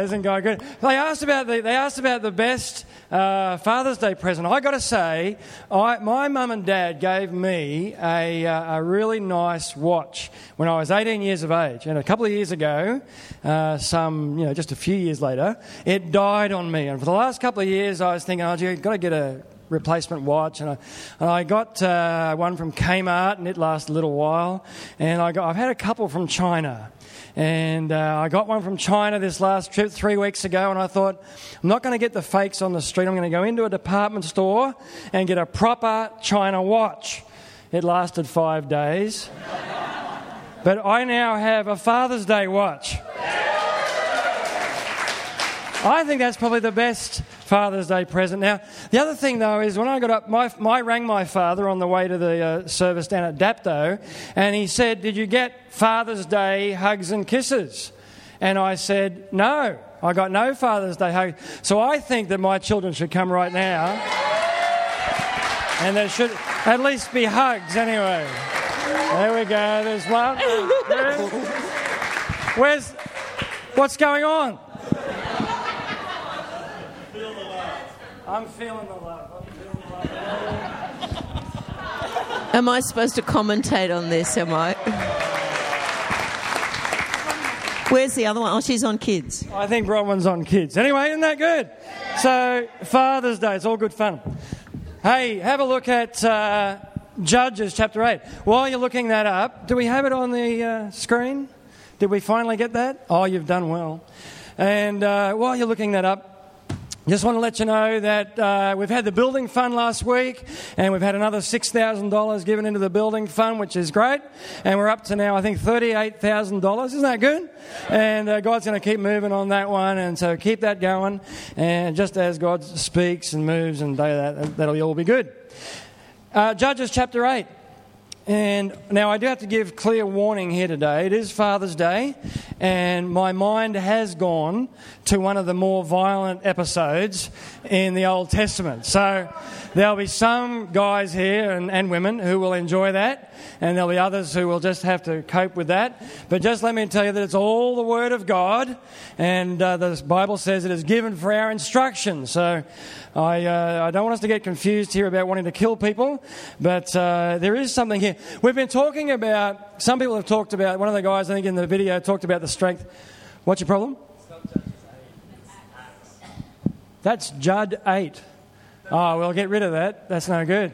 isn't God good? They asked about the best Father's Day present. I got to say, my mum and dad gave me a really nice watch when I was 18 years of age, and a couple of years ago, just a few years later, it died on me. And for the last couple of years, I was thinking, you've got to get a replacement watch, and I got one from Kmart, and it lasted a little while. And I've had a couple from China. And I got one from China this last trip 3 weeks ago, and I thought, I'm not going to get the fakes on the street. I'm going to go into a department store and get a proper China watch. It lasted 5 days. But I now have a Father's Day watch. I think that's probably the best Father's Day present. Now, the other thing, though, is when I got up, I rang my father on the way to the service down at Dapto, and he said, "Did you get Father's Day hugs and kisses?" And I said, "No, I got no Father's Day hugs." So I think that my children should come right now, and there should at least be hugs anyway. There we go, there's one. What's going on? I'm feeling the love. Am I supposed to commentate on this, am I? Where's the other one? Oh, she's on kids. I think Bronwyn's on kids. Anyway, isn't that good? So, Father's Day, it's all good fun. Hey, have a look at Judges chapter 8. While you're looking that up, do we have it on the screen? Did we finally get that? Oh, you've done well. And while you're looking that up, just want to let you know that we've had the building fund last week, and we've had another $6,000 given into the building fund, which is great. And we're up to now, I think, $38,000. Isn't that good? And God's going to keep moving on that one, and so keep that going. And just as God speaks and moves, and that'll all be good. Judges chapter 8. And now I do have to give clear warning here today. It is Father's Day, and my mind has gone to one of the more violent episodes in the Old Testament. So there'll be some guys here and women who will enjoy that, and there'll be others who will just have to cope with that. But just let me tell you that it's all the Word of God, and the Bible says it is given for our instruction. So I don't want us to get confused here about wanting to kill people, but there is something here. We've been talking about, some people have talked about, one of the guys I think in the video talked about the strength. What's your problem? That's Judd 8. Oh, well, get rid of that. That's no good.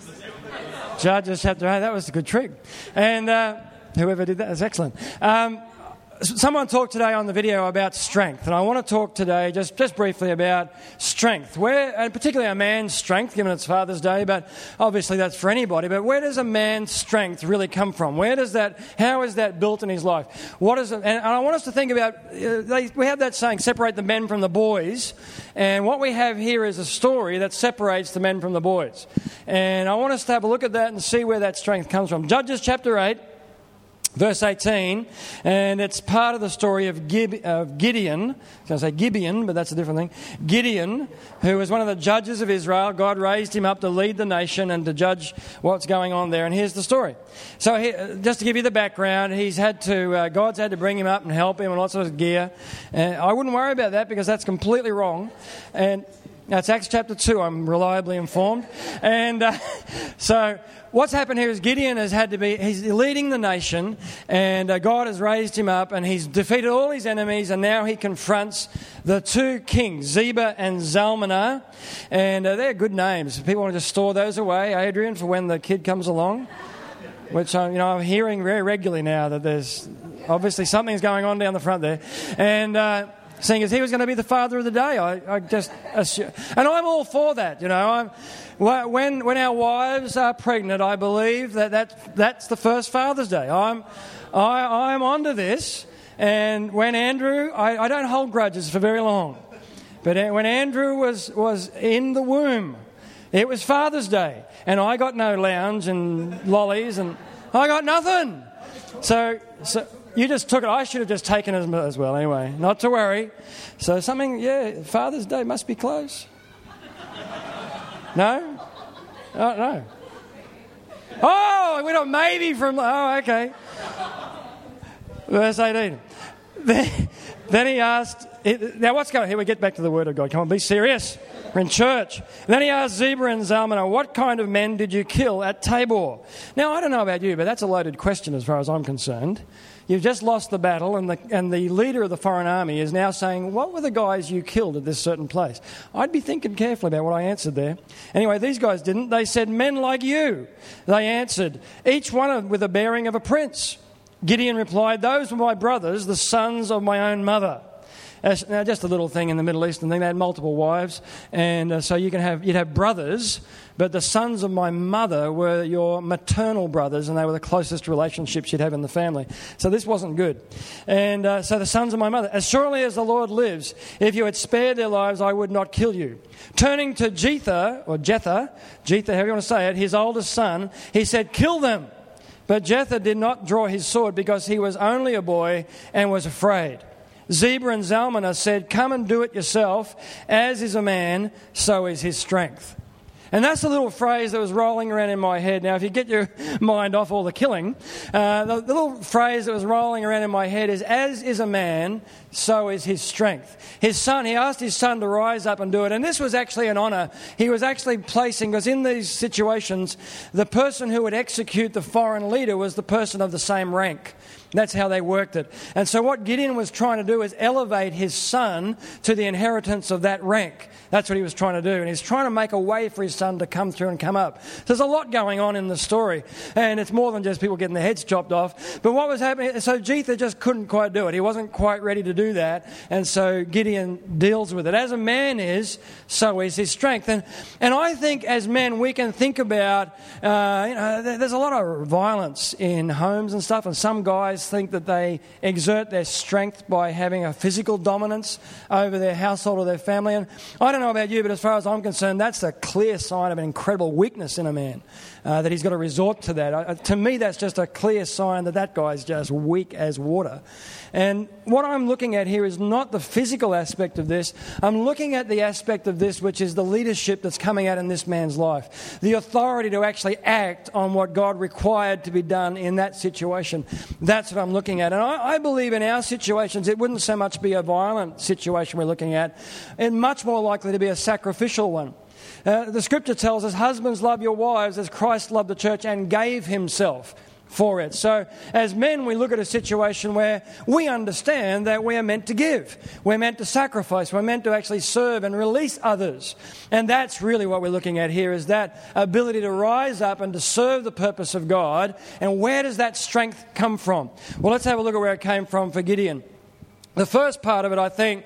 Judges chapter 8, that was a good trick. And whoever did that is excellent. Someone talked today on the video about strength, and I want to talk today just briefly about strength, and particularly a man's strength, given it's Father's Day, but obviously that's for anybody. But where does a man's strength really come from? How is that built in his life? What is it? And I want us to think about, we have that saying, separate the men from the boys, and what we have here is a story that separates the men from the boys. And I want us to have a look at that and see where that strength comes from. Judges chapter 8. Verse 18, and it's part of the story of Gideon. I was going to say Gibeon, but that's a different thing. Gideon, who was one of the judges of Israel. God raised him up to lead the nation and to judge what's going on there. And here's the story. So just to give you the background, God's had to bring him up and help him and lots of gear. And I wouldn't worry about that because that's completely wrong. And that's Acts chapter 2, I'm reliably informed. And so what's happened here is Gideon he's leading the nation, and God has raised him up, and he's defeated all his enemies, and now he confronts the two kings, Zebah and Zalmunna. And they're good names. People want to just store those away, Adrian, for when the kid comes along, which I'm hearing very regularly now that there's obviously something's going on down the front there. And seeing as he was going to be the father of the day, I just assume. And I'm all for that, When our wives are pregnant, I believe that's the first Father's Day. I'm onto this. And when Andrew, I don't hold grudges for very long, but when Andrew was in the womb, it was Father's Day, and I got no lounge and lollies, and I got nothing. So you just took it. I should have just taken it as well anyway. Not to worry. So Father's Day must be close. No? Oh, no. Oh, we got maybe from... Oh, okay. Verse 18. Then he asked, now what's going on here? We get back to the word of God. Come on, be serious. We're in church. Then he asked Zebah and Zalmunna, what kind of men did you kill at Tabor? Now, I don't know about you, but that's a loaded question as far as I'm concerned. You've just lost the battle, and the leader of the foreign army is now saying, what were the guys you killed at this certain place? I'd be thinking carefully about what I answered there. Anyway, these guys didn't. They said, men like you. They answered, each one with the bearing of a prince. Gideon replied, those were my brothers, the sons of my own mother. Now, just a little thing in the Middle Eastern thing, they had multiple wives, and so you'd have brothers, but the sons of my mother were your maternal brothers, and they were the closest relationships you'd have in the family. So this wasn't good. And so the sons of my mother, as surely as the Lord lives, if you had spared their lives, I would not kill you. Turning to Jether, however you want to say it, his oldest son, he said, kill them. But Jether did not draw his sword because he was only a boy and was afraid. Zebah and Zalmunna said, come and do it yourself. As is a man, so is his strength. And that's a little phrase that was rolling around in my head. Now, if you get your mind off all the killing, the little phrase that was rolling around in my head is, as is a man, so is his strength. His son, he asked his son to rise up and do it. And this was actually an honour. He was actually placing, because in these situations, the person who would execute the foreign leader was the person of the same rank. That's how they worked it. And so what Gideon was trying to do is elevate his son to the inheritance of that rank. That's what he was trying to do. And he's trying to make a way for his son to come through and come up. So there's a lot going on in the story. And it's more than just people getting their heads chopped off. But what was happening, so Jether just couldn't quite do it. He wasn't quite ready to do that. And so Gideon deals with it. As a man is, so is his strength. And I think as men we can think about, there's a lot of violence in homes and stuff. And some guys think that they exert their strength by having a physical dominance over their household or their family. And I don't know about you, but as far as I'm concerned, that's a clear sign of an incredible weakness in a man, that he's got to resort to that. To me, that's just a clear sign that guy's just weak as water. And what I'm looking at here is not the physical aspect of this. I'm looking at the aspect of this which is the leadership that's coming out in this man's life. The authority to actually act on what God required to be done in that situation. That's what I'm looking at. And I believe in our situations, it wouldn't so much be a violent situation we're looking at. It's much more likely to be a sacrificial one. The scripture tells us, husbands, love your wives as Christ loved the church and gave himself for it. So as men, we look at a situation where we understand that we are meant to give. We're meant to sacrifice. We're meant to actually serve and release others. And that's really what we're looking at here, is that ability to rise up and to serve the purpose of God. And where does that strength come from? Well, let's have a look at where it came from for Gideon. The first part of it, I think,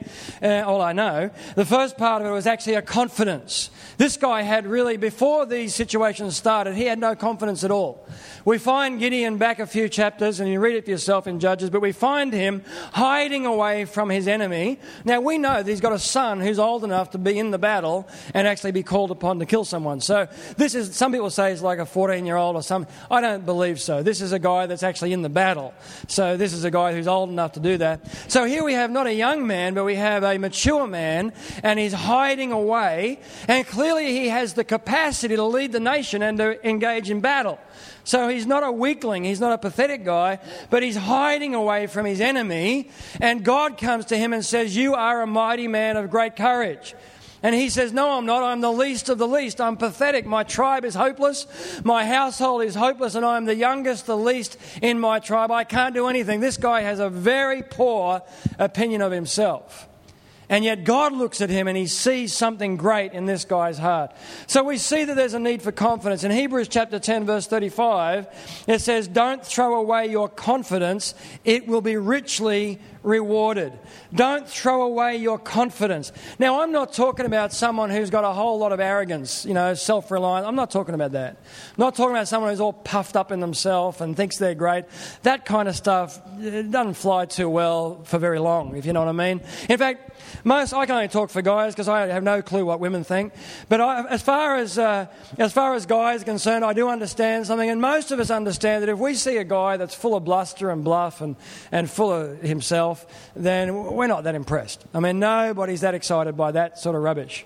the first part of it was actually a confidence. This guy had really, before these situations started, he had no confidence at all. We find Gideon back a few chapters, and you read it for yourself in Judges, but we find him hiding away from his enemy. Now, we know that he's got a son who's old enough to be in the battle and actually be called upon to kill someone. So this is, some people say he's like a 14-year-old or something. I don't believe so. This is a guy that's actually in the battle. So this is a guy who's old enough to do that. So here we have not a young man, but we have a mature man, and he's hiding away, and clearly he has the capacity to lead the nation and to engage in battle. So he's not a weakling, he's not a pathetic guy, but he's hiding away from his enemy, and God comes to him and says, you are a mighty man of great courage. And he says, no, I'm not. I'm the least of the least. I'm pathetic. My tribe is hopeless. My household is hopeless, and I'm the youngest, the least in my tribe. I can't do anything. This guy has a very poor opinion of himself. And yet God looks at him and he sees something great in this guy's heart. So we see that there's a need for confidence. In Hebrews chapter 10, verse 35, it says, don't throw away your confidence. It will be richly rewarded. Don't throw away your confidence. Now, I'm not talking about someone who's got a whole lot of arrogance, self-reliant. I'm not talking about that. I'm not talking about someone who's all puffed up in themselves and thinks they're great. That kind of stuff, it doesn't fly too well for very long, if you know what I mean. In fact, I can only talk for guys because I have no clue what women think. But as far as guys are concerned, I do understand something. And most of us understand that if we see a guy that's full of bluster and bluff and full of himself, then we're not that impressed. I mean, nobody's that excited by that sort of rubbish.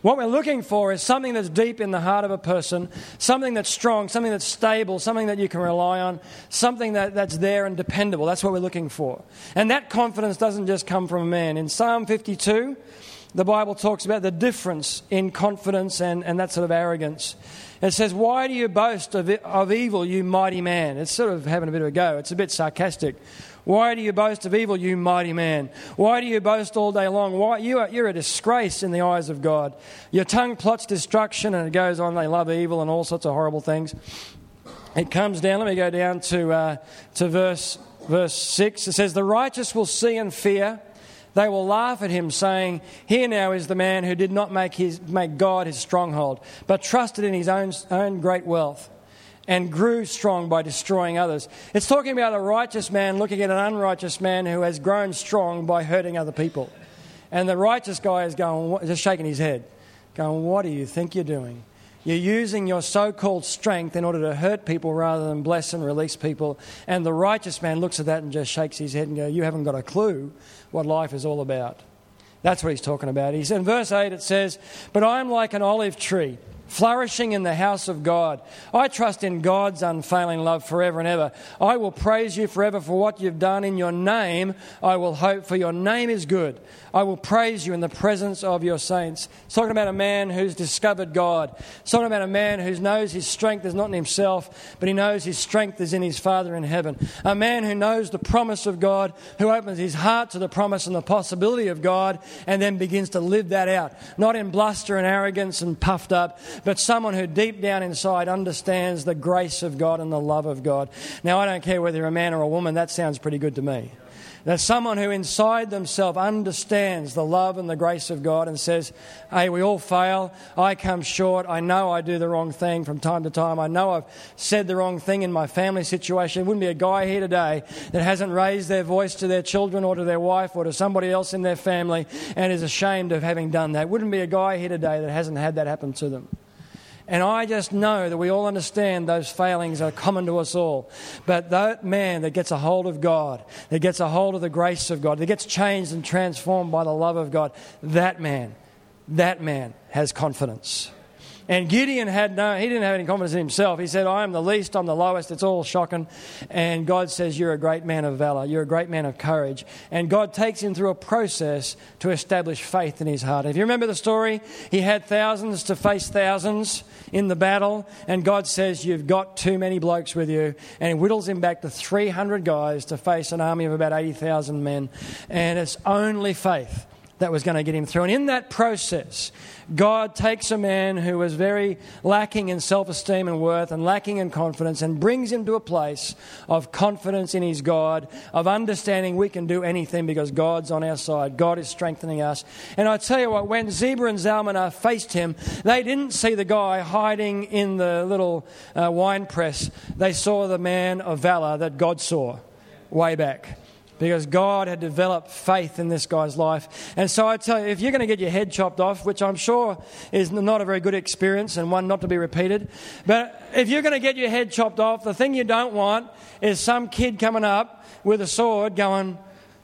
What we're looking for is something that's deep in the heart of a person, something that's strong, something that's stable, something that you can rely on, something that's there and dependable. That's what we're looking for. And that confidence doesn't just come from a man. In Psalm 52, the Bible talks about the difference in confidence and that sort of arrogance. It says, "Why do you boast of evil, you mighty man?" It's sort of having a bit of a go. It's a bit sarcastic. "Why do you boast of evil, you mighty man? Why do you boast all day long? Why you're a disgrace in the eyes of God. Your tongue plots destruction," and it goes on. They love evil and all sorts of horrible things. It comes down. Let me go down to verse 6. It says, "The righteous will see and fear. They will laugh at him, saying, 'Here now is the man who did not make God his stronghold, but trusted in his own great wealth, and grew strong by destroying others.'" It's talking about a righteous man looking at an unrighteous man who has grown strong by hurting other people. And the righteous guy is going, just shaking his head, going, "What do you think you're doing? You're using your so-called strength in order to hurt people rather than bless and release people." And the righteous man looks at that and just shakes his head and goes, "You haven't got a clue what life is all about." That's what he's talking about. He's in verse 8, it says, "But I am like an olive tree, flourishing in the house of God. I trust in God's unfailing love forever and ever. I will praise you forever for what you've done. In your name I will hope, for your name is good. I will praise you in the presence of your saints." It's talking about a man who's discovered God. It's talking about a man who knows his strength is not in himself, but he knows his strength is in his Father in heaven. A man who knows the promise of God, who opens his heart to the promise and the possibility of God, and then begins to live that out. Not in bluster and arrogance and puffed up, but someone who deep down inside understands the grace of God and the love of God. Now, I don't care whether you're a man or a woman, that sounds pretty good to me. There's someone who inside themselves understands the love and the grace of God and says, "Hey, we all fail. I come short. I know I do the wrong thing from time to time. I know I've said the wrong thing in my family situation." There wouldn't be a guy here today that hasn't raised their voice to their children or to their wife or to somebody else in their family and is ashamed of having done that. Wouldn't be a guy here today that hasn't had that happen to them. And I just know that we all understand those failings are common to us all. But that man that gets a hold of God, that gets a hold of the grace of God, that gets changed and transformed by the love of God, that man has confidence. And Gideon he didn't have any confidence in himself. He said, "I am the least, I'm the lowest." It's all shocking. And God says, "You're a great man of valor. You're a great man of courage." And God takes him through a process to establish faith in his heart. If you remember the story, he had thousands to face thousands in the battle. And God says, "You've got too many blokes with you." And he whittles him back to 300 guys to face an army of about 80,000 men. And it's only faith that was going to get him through. And in that process, God takes a man who was very lacking in self-esteem and worth and lacking in confidence and brings him to a place of confidence in his God, of understanding we can do anything because God's on our side. God is strengthening us. And I tell you what, when Zebah and Zalmunna faced him, they didn't see the guy hiding in the little wine press. They saw the man of valor that God saw way back. Because God had developed faith in this guy's life. And so I tell you, if you're going to get your head chopped off, which I'm sure is not a very good experience and one not to be repeated, but if you're going to get your head chopped off, the thing you don't want is some kid coming up with a sword going,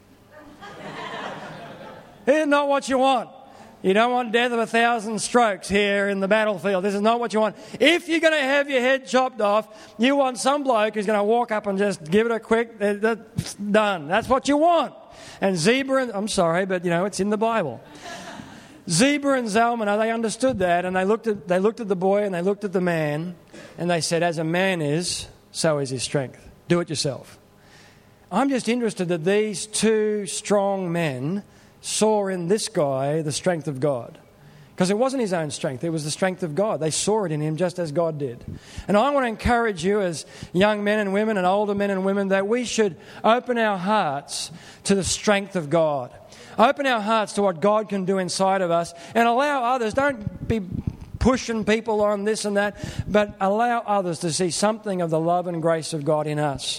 "Here's not what you want. You don't want death of 1,000 strokes here in the battlefield. This is not what you want." If you're going to have your head chopped off, you want some bloke who's going to walk up and just give it a quick, that's done. That's what you want. And Zebah, I'm sorry, but it's in the Bible. Zebah and Zalmunna, they understood that, and they looked at the boy and they looked at the man, and they said, "As a man is, so is his strength. Do it yourself." I'm just interested that these two strong men saw in this guy the strength of God. Because it wasn't his own strength, it was the strength of God. They saw it in him just as God did. And I want to encourage you as young men and women and older men and women that we should open our hearts to the strength of God. Open our hearts to what God can do inside of us and allow others, don't be pushing people on this and that, but allow others to see something of the love and grace of God in us.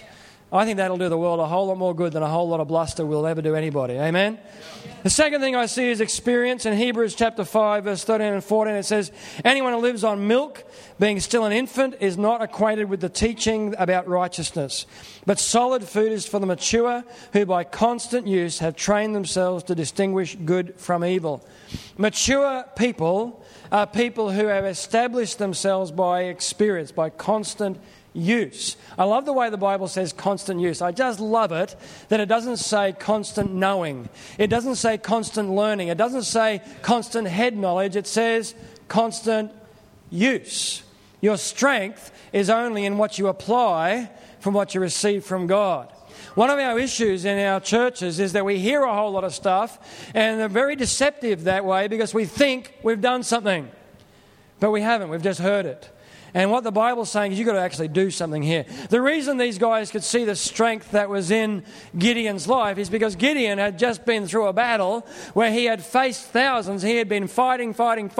I think that'll do the world a whole lot more good than a whole lot of bluster will ever do anybody. Amen? The second thing I see is experience. In Hebrews chapter 5, verse 13 and 14, it says, anyone who lives on milk, being still an infant, is not acquainted with the teaching about righteousness. But solid food is for the mature, who by constant use have trained themselves to distinguish good from evil. Mature people are people who have established themselves by experience, by constant use. I love the way the Bible says constant use. I just love it that it doesn't say constant knowing. It doesn't say constant learning. It doesn't say constant head knowledge. It says constant use. Your strength is only in what you apply from what you receive from God. One of our issues in our churches is that we hear a whole lot of stuff and they're very deceptive that way because we think we've done something. But we haven't. We've just heard it. And what the Bible's saying is you've got to actually do something here. The reason these guys could see the strength that was in Gideon's life is because Gideon had just been through a battle where he had faced thousands. He had been fighting.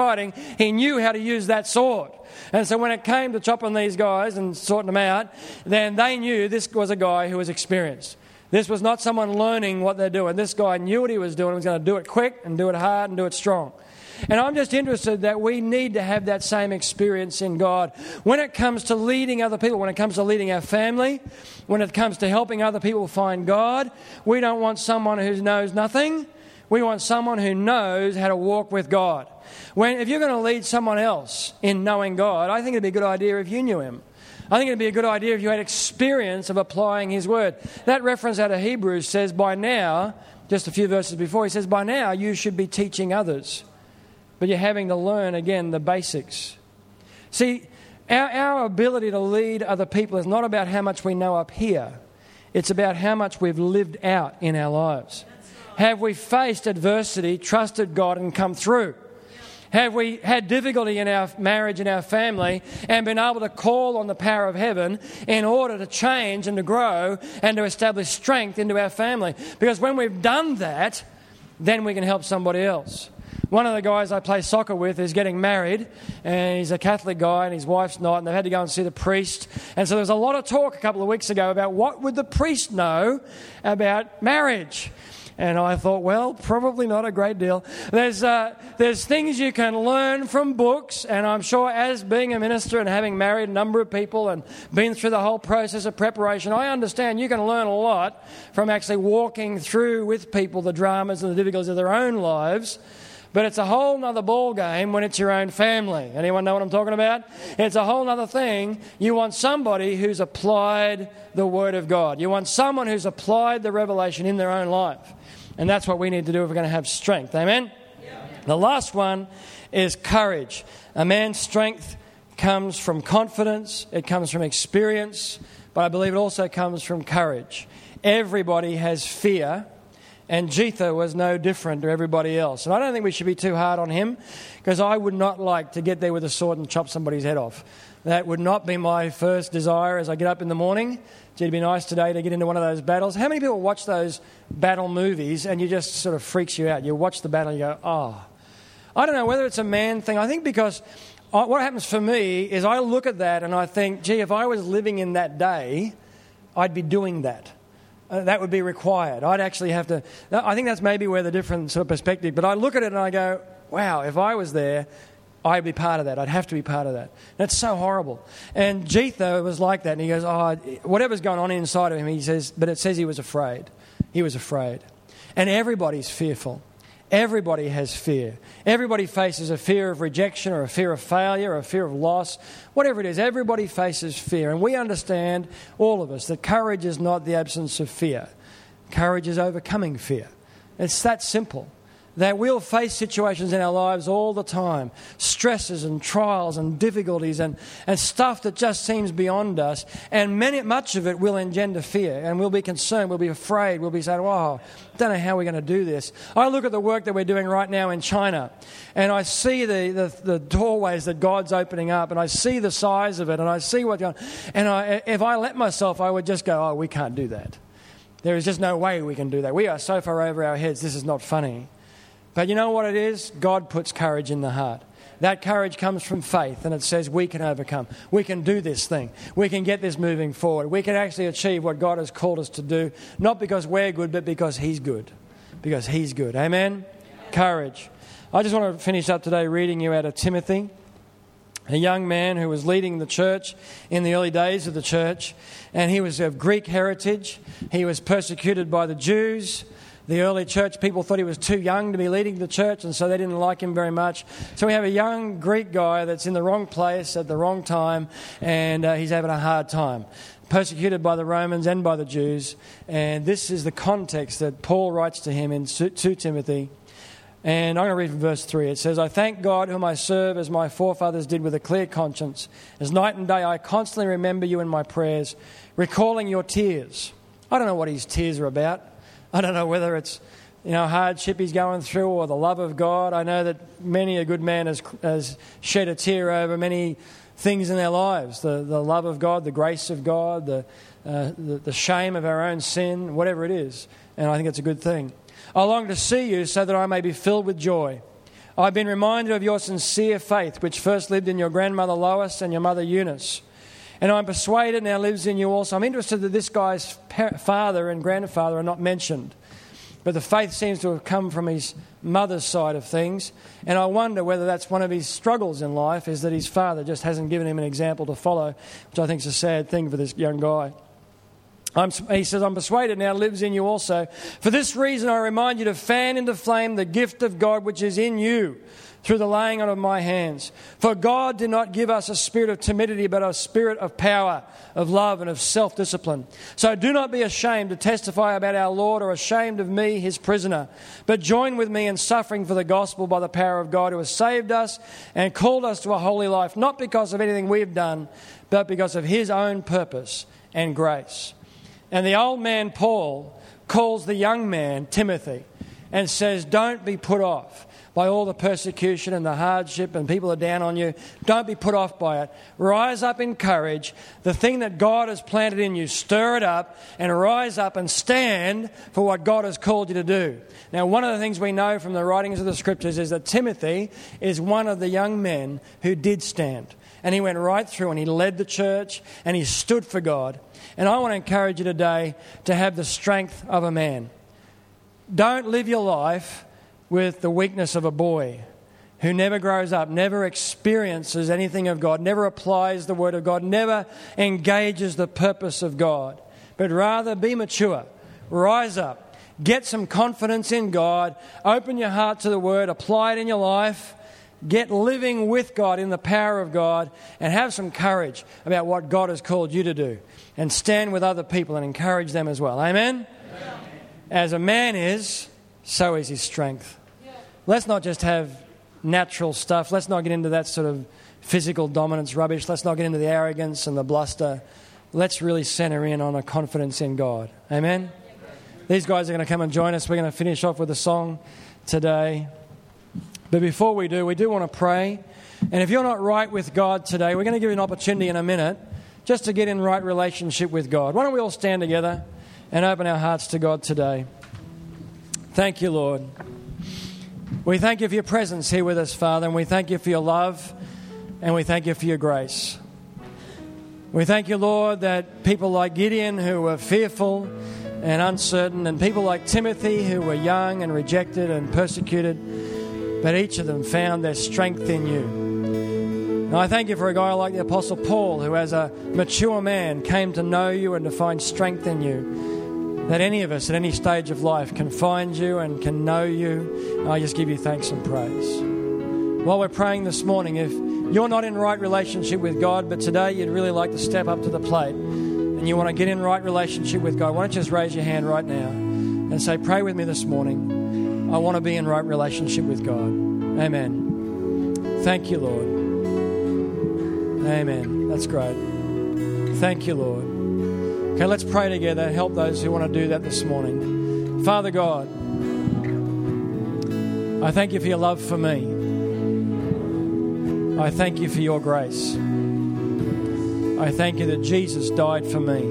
He knew how to use that sword. And so when it came to chopping these guys and sorting them out, then they knew this was a guy who was experienced. This was not someone learning what they're doing. This guy knew what he was doing. He was going to do it quick and do it hard and do it strong. And I'm just interested that we need to have that same experience in God. When it comes to leading other people, when it comes to leading our family, when it comes to helping other people find God, we don't want someone who knows nothing. We want someone who knows how to walk with God. If you're going to lead someone else in knowing God, I think it'd be a good idea if you knew Him. I think it'd be a good idea if you had experience of applying His Word. That reference out of Hebrews says, by now, just a few verses before, he says, by now you should be teaching others. But you're having to learn, again, the basics. See, our ability to lead other people is not about how much we know up here. It's about how much we've lived out in our lives. Have we faced adversity, trusted God and come through? Have we had difficulty in our marriage and our family and been able to call on the power of heaven in order to change and to grow and to establish strength into our family? Because when we've done that, then we can help somebody else. One of the guys I play soccer with is getting married, and he's a Catholic guy and his wife's not, and they've had to go and see the priest. And so there was a lot of talk a couple of weeks ago about what would the priest know about marriage. And I thought, well, probably not a great deal. There's things you can learn from books, and I'm sure as being a minister and having married a number of people and been through the whole process of preparation, I understand you can learn a lot from actually walking through with people the dramas and the difficulties of their own lives. But it's a whole other ball game when it's your own family. Anyone know what I'm talking about? It's a whole other thing. You want somebody who's applied the Word of God. You want someone who's applied the revelation in their own life. And that's what we need to do if we're going to have strength. Amen? Yeah. The last one is courage. A man's strength comes from confidence. It comes from experience. But I believe it also comes from courage. Everybody has fear. And Jether was no different to everybody else. And I don't think we should be too hard on him, because I would not like to get there with a sword and chop somebody's head off. That would not be my first desire as I get up in the morning. It'd be nice today to get into one of those battles. How many people watch those battle movies and you just sort of freaks you out? You watch the battle and you go, oh. I don't know whether it's a man thing. I think because what happens for me is I look at that and I think, gee, if I was living in that day, I'd be doing that. That would be required. I'd actually have to... I think that's maybe where the different sort of perspective... But I look at it and I go, wow, if I was there, I'd be part of that. I'd have to be part of that. That's so horrible. And Jether was like that. And he goes, oh, whatever's going on inside of him, he says... But it says he was afraid. He was afraid. And everybody's fearful. Everybody has fear. Everybody faces a fear of rejection or a fear of failure or a fear of loss. Whatever it is, everybody faces fear. And we understand, all of us, that courage is not the absence of fear. Courage is overcoming fear. It's that simple. That we'll face situations in our lives all the time, stresses and trials and difficulties and stuff that just seems beyond us, and much of it will engender fear, and we'll be concerned, we'll be afraid, we'll be saying, wow, I don't know how we're going to do this. I look at the work that we're doing right now in China, and I see the doorways that God's opening up, and I see the size of it, and I see what's going on, and if I let myself, I would just go, oh, we can't do that. There is just no way we can do that. We are so far over our heads, this is not funny. But you know what it is? God puts courage in the heart. that courage comes from faith, and it says we can overcome. We can do this thing. We can get this moving forward. We can actually achieve what God has called us to do, not because we're good, but because He's good. Because He's good. Amen? Courage. I just want to finish up today reading you out of Timothy, a young man who was leading the church in the early days of the church, and he was of Greek heritage. He was persecuted by the Jews. The early church people thought he was too young to be leading the church, and so they didn't like him very much. So we have a young Greek guy that's in the wrong place at the wrong time, and he's having a hard time. Persecuted by the Romans and by the Jews. And this is the context that Paul writes to him in 2 Timothy. And I'm going to read from verse 3. It says, I thank God whom I serve as my forefathers did with a clear conscience. As night and day I constantly remember you in my prayers, recalling your tears. I don't know what his tears are about. I don't know whether it's hardship he's going through or the love of God. I know that many a good man has shed a tear over many things in their lives. The love of God, the grace of God, the shame of our own sin, whatever it is. And I think it's a good thing. I long to see you so that I may be filled with joy. I've been reminded of your sincere faith, which first lived in your grandmother Lois and your mother Eunice. And I'm persuaded now lives in you also. I'm interested that this guy's father and grandfather are not mentioned. But the faith seems to have come from his mother's side of things. And I wonder whether that's one of his struggles in life, is that his father just hasn't given him an example to follow, which I think is a sad thing for this young guy. He says, I'm persuaded now lives in you also. For this reason I remind you to fan into flame the gift of God which is in you through the laying on of my hands. For God did not give us a spirit of timidity, but a spirit of power, of love, and of self-discipline. So do not be ashamed to testify about our Lord, or ashamed of me, his prisoner, but join with me in suffering for the gospel by the power of God, who has saved us and called us to a holy life, not because of anything we've done, but because of his own purpose and grace. And the old man Paul calls the young man Timothy and says, don't be put off by all the persecution and the hardship and people are down on you. Don't be put off by it. Rise up in courage. The thing that God has planted in you, stir it up and rise up and stand for what God has called you to do. Now, one of the things we know from the writings of the Scriptures is that Timothy is one of the young men who did stand. And he went right through and he led the church and he stood for God. And I want to encourage you today to have the strength of a man. Don't live your life with the weakness of a boy who never grows up, never experiences anything of God, never applies the Word of God, never engages the purpose of God. But rather be mature, rise up, get some confidence in God, open your heart to the Word, apply it in your life, get living with God in the power of God, and have some courage about what God has called you to do. And stand with other people and encourage them as well. Amen? Amen. As a man is, so is his strength. Yeah. Let's not just have natural stuff. Let's not get into that sort of physical dominance rubbish. Let's not get into the arrogance and the bluster. Let's really center in on a confidence in God. Amen? These guys are going to come and join us. We're going to finish off with a song today. But before we do want to pray. And if you're not right with God today, we're going to give you an opportunity in a minute just to get in right relationship with God. Why don't we all stand together and open our hearts to God today? Thank you, Lord. We thank you for your presence here with us, Father, and we thank you for your love, and we thank you for your grace. We thank you, Lord, that people like Gideon who were fearful and uncertain, and people like Timothy who were young and rejected and persecuted, but each of them found their strength in you. And I thank you for a guy like the Apostle Paul, who as a mature man came to know you and to find strength in you. That any of us at any stage of life can find you and can know you. I just give you thanks and praise. While we're praying this morning, if you're not in right relationship with God, but today you'd really like to step up to the plate and you want to get in right relationship with God, why don't you just raise your hand right now and say, pray with me this morning. I want to be in right relationship with God. Amen. Thank you, Lord. Amen. That's great. Thank you, Lord. Okay, let's pray together. Help those who want to do that this morning. Father God, I thank you for your love for me. I thank you for your grace. I thank you that Jesus died for me.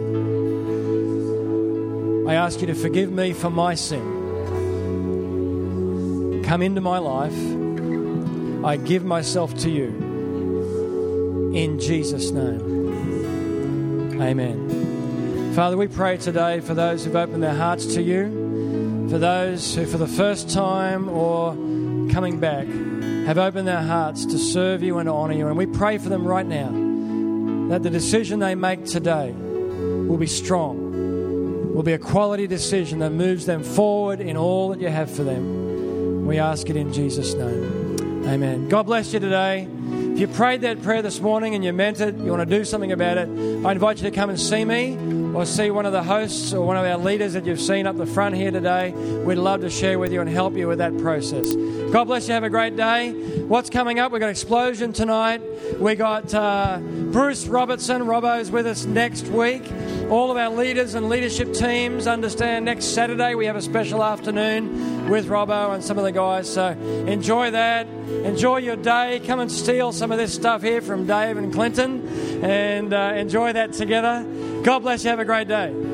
I ask you to forgive me for my sin. Come into my life. I give myself to you. In Jesus' name. Amen. Father, we pray today for those who've opened their hearts to you, for those who for the first time or coming back have opened their hearts to serve you and to honour you. And we pray for them right now that the decision they make today will be strong, will be a quality decision that moves them forward in all that you have for them. We ask it in Jesus' name. Amen. God bless you today. If you prayed that prayer this morning and you meant it, you want to do something about it, I invite you to come and see me or see one of the hosts or one of our leaders that you've seen up the front here today. We'd love to share with you and help you with that process. God bless you. Have a great day. What's coming up? We've got Explosion tonight. We got Bruce Robertson. Robbo's with us next week. All of our leaders and leadership teams understand next Saturday we have a special afternoon with Robbo and some of the guys. So enjoy that. Enjoy your day. Come and steal some of this stuff here from Dave and Clinton and enjoy that together. God bless you. Have a great day.